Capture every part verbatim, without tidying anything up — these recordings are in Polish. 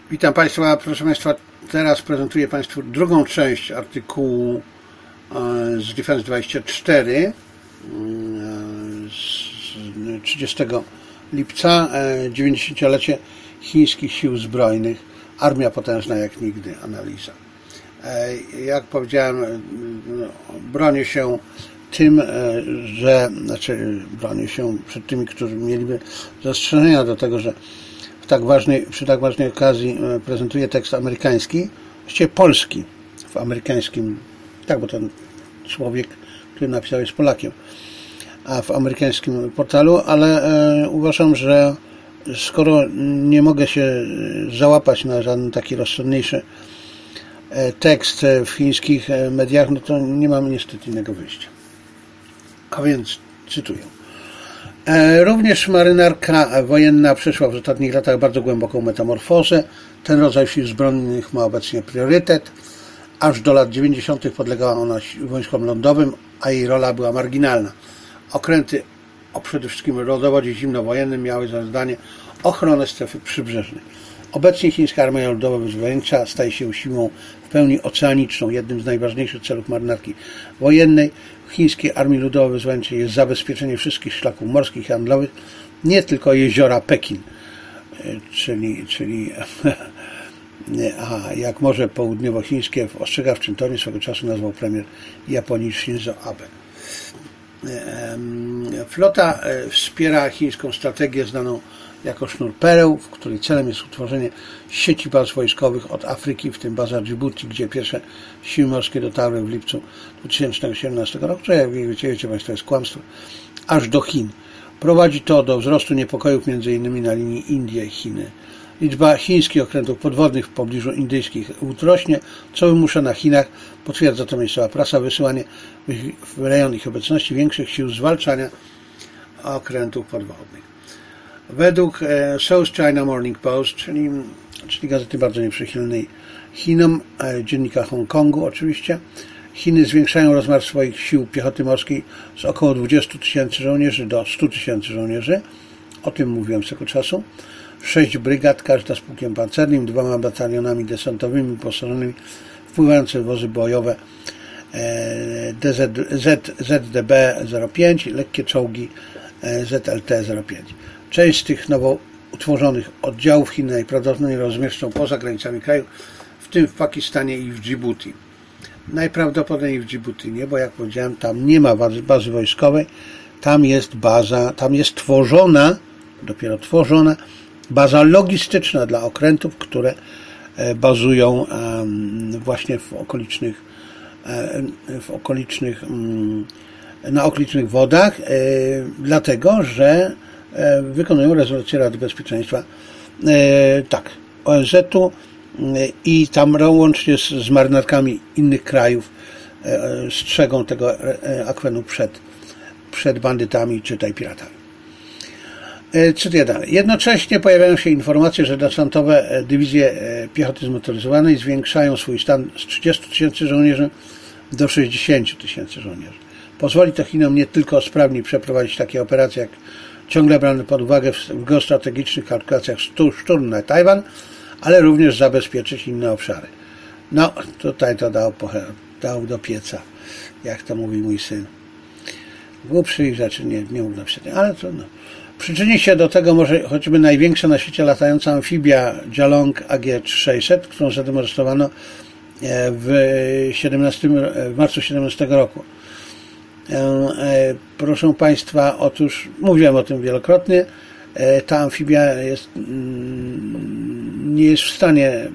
Witam Państwa, proszę Państwa, teraz prezentuję Państwu drugą część artykułu z Defense dwadzieścia cztery z trzydziestego lipca, dziewięćdziesięciolecie chińskich sił zbrojnych, armia potężna jak nigdy, analiza. Jak powiedziałem, bronię się tym, że, znaczy bronię się przed tymi, którzy mieliby zastrzeżenia do tego, że w tak ważnej, przy tak ważnej okazji prezentuję tekst amerykański, właściwie polski, w amerykańskim, tak, bo ten człowiek, który napisał, jest Polakiem, a w amerykańskim portalu, ale e, uważam, że skoro nie mogę się załapać na żaden taki rozsądniejszy tekst w chińskich mediach, no to nie mam niestety innego wyjścia. A więc cytuję. Również marynarka wojenna przeszła w ostatnich latach bardzo głęboką metamorfozę. Ten rodzaj sił zbrojnych ma obecnie priorytet. Aż do lat dziewięćdziesiątych podlegała ona wojskom lądowym, a jej rola była marginalna. Okręty o przede wszystkim rodowodzie zimnowojennym miały za zadanie ochronę strefy przybrzeżnej. Obecnie chińska armia ludowo-wyzwoleńcza staje się siłą w pełni oceaniczną. Jednym z najważniejszych celów marynarki wojennej w chińskiej armii ludowo-wyzwoleńczej jest zabezpieczenie wszystkich szlaków morskich i handlowych, nie tylko jeziora Pekin, czyli, czyli aha, jak Morze Południowochińskie w ostrzegawczym tonie swego czasu nazwał premier Japonii Shinzo Abe. Flota wspiera chińską strategię znaną jako sznur pereł, w której celem jest utworzenie sieci baz wojskowych od Afryki, w tym baza Djibouti, gdzie pierwsze siły morskie dotarły w lipcu dwa tysiące siedemnastego roku, że jak wiecie, wiecie Państwo, to jest kłamstwo, aż do Chin. Prowadzi to do wzrostu niepokojów między innymi na linii Indie-Chiny. Liczba chińskich okrętów podwodnych w pobliżu indyjskich wód rośnie, co wymusza na Chinach, potwierdza to miejscowa prasa, wysyłanie w rejon ich obecności większych sił zwalczania okrętów podwodnych. Według South China Morning Post, czyli, czyli gazety bardzo nieprzychylnej Chinom, dziennika Hongkongu oczywiście, Chiny zwiększają rozmiar swoich sił piechoty morskiej z około dwudziestu tysięcy żołnierzy do stu tysięcy żołnierzy. O tym mówiłem swego czasu. Sześć brygad, każda z pułkiem pancernym, dwoma batalionami desantowymi wyposażonymi w pływające wozy bojowe Z D B zero pięć, lekkie czołgi Z L T zero pięć. Część z tych nowo utworzonych oddziałów Chin najprawdopodobniej rozmieszczą poza granicami kraju, w tym w Pakistanie i w Djibouti. Najprawdopodobniej w Djibouti nie, bo jak powiedziałem, tam nie ma bazy, bazy wojskowej, tam jest baza, tam jest tworzona, dopiero tworzona, baza logistyczna dla okrętów, które bazują właśnie w okolicznych, w okolicznych, na okolicznych wodach, dlatego, że wykonują rezolucję Rady Bezpieczeństwa tak, O N Z-u i tam łącznie z, z marynarkami innych krajów strzegą tego akwenu przed, przed bandytami, czytaj piratami. Cytuję dalej. Jednocześnie pojawiają się informacje, że desantowe dywizje piechoty zmotoryzowanej zwiększają swój stan z trzydziestu tysięcy żołnierzy do sześćdziesięciu tysięcy żołnierzy. Pozwoli to Chinom nie tylko sprawniej przeprowadzić takie operacje, jak ciągle brane pod uwagę w geostrategicznych kalkulacjach szturm na Tajwan, ale również zabezpieczyć inne obszary. No, tutaj to dał, dał do pieca, jak to mówi mój syn. Głupszych rzeczy nie, nie mógł napisać, ale to no. Przyczyni się do tego może choćby największa na świecie latająca amfibia Jialong A G sześćset, którą zademonstrowano w, siedemnastym, w marcu siedemnastego roku. Proszę Państwa, otóż mówiłem o tym wielokrotnie, ta amfibia jest, nie jest w stanie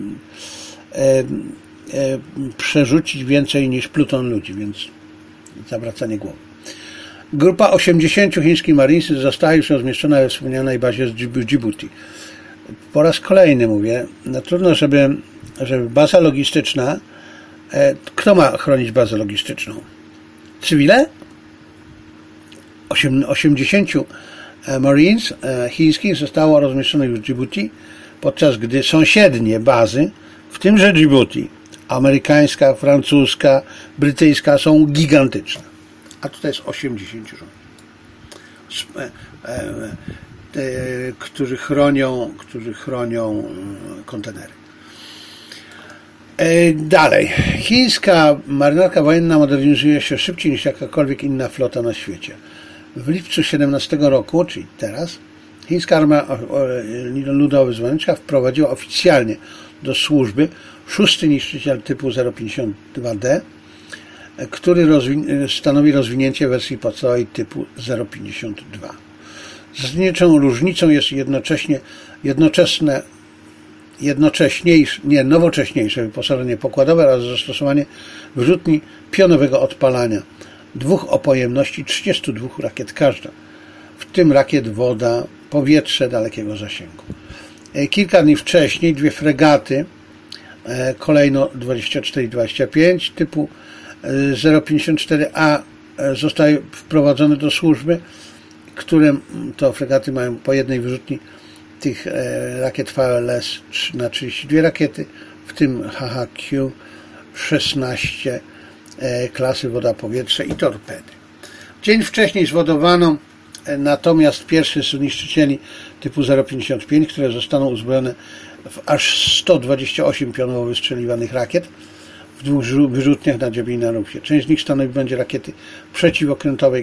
przerzucić więcej niż pluton ludzi, więc zawracanie głowy. Grupa osiemdziesięciu chińskich marinesów została już rozmieszczona we wspomnianej bazie z Djibouti. Po raz kolejny mówię, no trudno, żeby, żeby baza logistyczna, kto ma chronić bazę logistyczną? Cywile? osiemdziesięciu Marines chińskich zostało rozmieszczonych w Djibouti, podczas gdy sąsiednie bazy, w tymże Djibouti, amerykańska, francuska, brytyjska, są gigantyczne. A tutaj jest osiemdziesięciu żołnierzy, którzy chronią, którzy chronią kontenery. Dalej. Chińska marynarka wojenna modernizuje się szybciej niż jakakolwiek inna flota na świecie. W lipcu siedemnastego roku, czyli teraz, chińska armia ludowo-wyzwoleńcza wprowadziła oficjalnie do służby szósty niszczyciel typu zero pięćdziesiąt dwa D, który rozwi- stanowi rozwinięcie wersji podstawowej typu zero pięćdziesiąt dwa. Zasadniczą różnicą jest jednocześnie jednoczesne jednocześniejsze, nie, nowocześniejsze wyposażenie pokładowe oraz zastosowanie wyrzutni pionowego odpalania dwóch o pojemności trzydziestu dwóch rakiet każda, w tym rakiet woda, powietrze dalekiego zasięgu. Kilka dni wcześniej dwie fregaty, kolejno dwadzieścia cztery i dwadzieścia pięć typu zero pięćdziesiąt cztery A zostały wprowadzone do służby, które to fregaty mają po jednej wyrzutni tych rakiet V L S na trzydzieści dwie rakiety, w tym H H Q szesnaście klasy woda-powietrze i torpedy. Dzień wcześniej zwodowano natomiast pierwszy z niszczycieli typu zero pięćdziesiąt pięć, które zostaną uzbrojone w aż sto dwadzieścia osiem pionowo wystrzeliwanych rakiet w dwóch wyrzutniach na dziobie i na rufie. Część z nich stanowić będzie rakiety przeciwokrętowe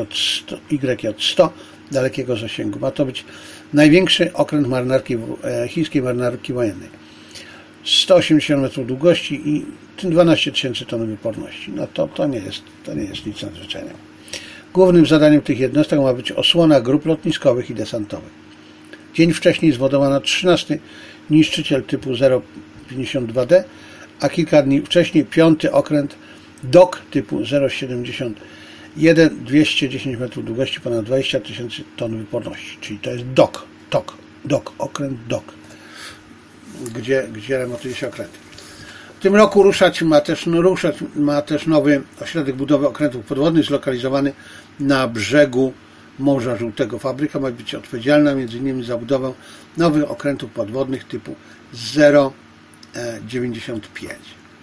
Y J sto dalekiego zasięgu. Ma to być największy okręt marynarki, chińskiej marynarki wojennej. sto osiemdziesiąt metrów długości i dwanaście tysięcy ton wyporności. No to, to, nie jest, to nie jest nic nadzwyczajnego. Głównym zadaniem tych jednostek ma być osłona grup lotniskowych i desantowych. Dzień wcześniej zwodowano trzynasty niszczyciel typu zero pięćdziesiąt dwa D, a kilka dni wcześniej piąty okręt D O K typu zero siedemdziesiąt jeden, dwieście dziesięć metrów długości, ponad dwadzieścia tysięcy ton wyporności. Czyli to jest D O K, T O K, D O K, okręt D O K, gdzie, gdzie remontuje się okręty. W tym roku ruszać ma też, no, ruszać ma też nowy ośrodek budowy okrętów podwodnych zlokalizowany na brzegu Morza Żółtego. Fabryka ma być odpowiedzialna m.in. za budowę nowych okrętów podwodnych typu zero dziewięćdziesiąt pięć.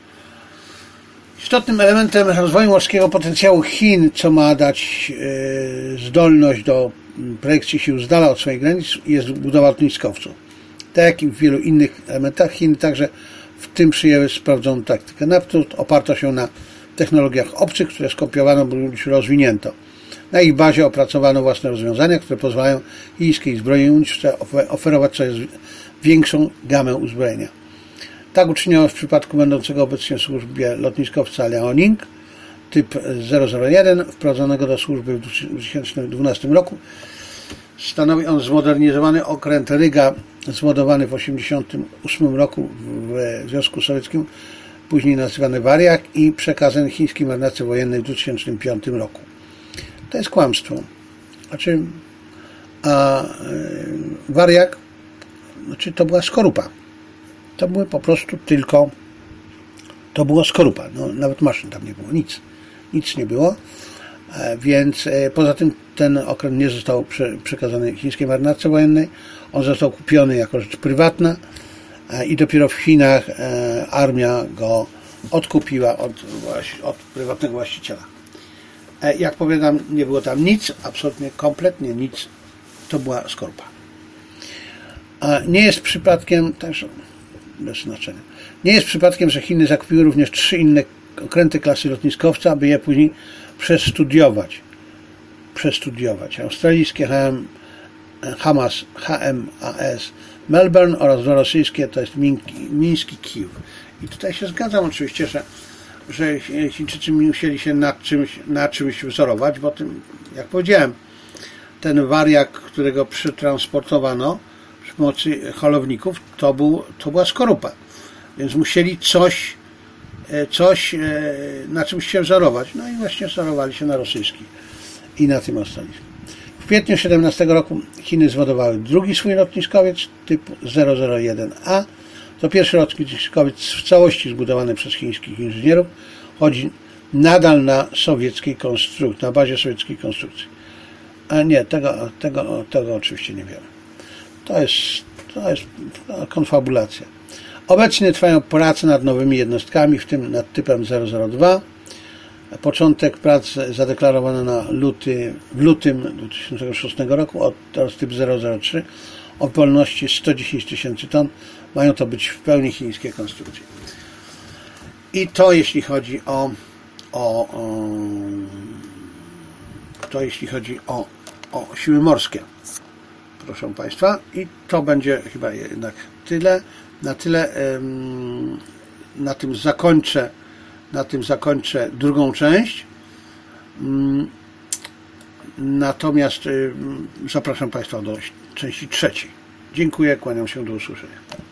Istotnym elementem rozwoju morskiego potencjału Chin, co ma dać zdolność do projekcji sił z dala od swoich granic, jest budowa lotniskowców. Tak jak i w wielu innych elementach, Chiny także w tym przyjęły sprawdzoną taktykę. Naprzód oparto się na technologiach obcych, które skopiowano bądź rozwinięto. Na ich bazie opracowano własne rozwiązania, które pozwalają chińskiej zbrojeniówce oferować coraz większą gamę uzbrojenia. Tak uczyniono w przypadku będącego obecnie w służbie lotniskowca Liaoning typ zero zero jeden, wprowadzonego do służby w dwa tysiące dwunastym roku. Stanowi on zmodernizowany okręt Ryga, zbudowany w tysiąc dziewięćset osiemdziesiątym ósmym roku w Związku Sowieckim, później nazywany Wariak, i przekazany chińskiej marynarce wojennej w dwa tysiące piątym roku. To jest kłamstwo. Znaczy, a Wariak, znaczy to była skorupa. To były po prostu tylko, to była skorupa. No, nawet maszyn tam nie było, nic. Nic nie było. Więc poza tym ten okręt nie został przekazany chińskiej marynarce wojennej. On został kupiony jako rzecz prywatna i dopiero w Chinach armia go odkupiła od, od prywatnego właściciela. Jak powiadam, nie było tam nic, absolutnie kompletnie nic. To była skorupa. Nie jest przypadkiem, też bez znaczenia, nie jest przypadkiem, że Chiny zakupiły również trzy inne okręty klasy lotniskowca, aby je później przestudiować. Przestudiować. Australijskie H M, Hamas, H M A S Melbourne oraz dwa rosyjskie, to jest miński Kijów. I tutaj się zgadzam oczywiście, że, że Chińczycy musieli się nad czymś, nad czymś wzorować, bo tym, jak powiedziałem, ten Wariak, którego przetransportowano przy pomocy holowników, to, był, to była skorupa. Więc musieli coś, coś na czymś się wzorować. No i właśnie wzorowali się na rosyjskich i na tym australijskim. W kwietniu siedemnastego roku Chiny zbudowały drugi swój lotniskowiec typu zero zero jeden A. To pierwszy lotniskowiec w całości zbudowany przez chińskich inżynierów. Chodzi nadal na sowieckiej konstrukcji, na bazie sowieckiej konstrukcji. A nie, tego, tego, tego oczywiście nie wiemy. To jest, to jest konfabulacja. Obecnie trwają prace nad nowymi jednostkami, w tym nad typem zero zero dwa. Początek prac zadeklarowano na luty, w lutym dwa tysiące szóstego roku, oraz typ zero zero trzy o pojemności sto dziesięć tysięcy ton Mają to być w pełni chińskie konstrukcje. I to jeśli chodzi o, o, o to jeśli chodzi o, o siły morskie. Proszę Państwa. I to będzie chyba jednak tyle. Na tyle ym, na tym zakończę na tym zakończę drugą część. Ym, natomiast ym, zapraszam Państwa do części trzeciej. Dziękuję, kłaniam się, do usłyszenia.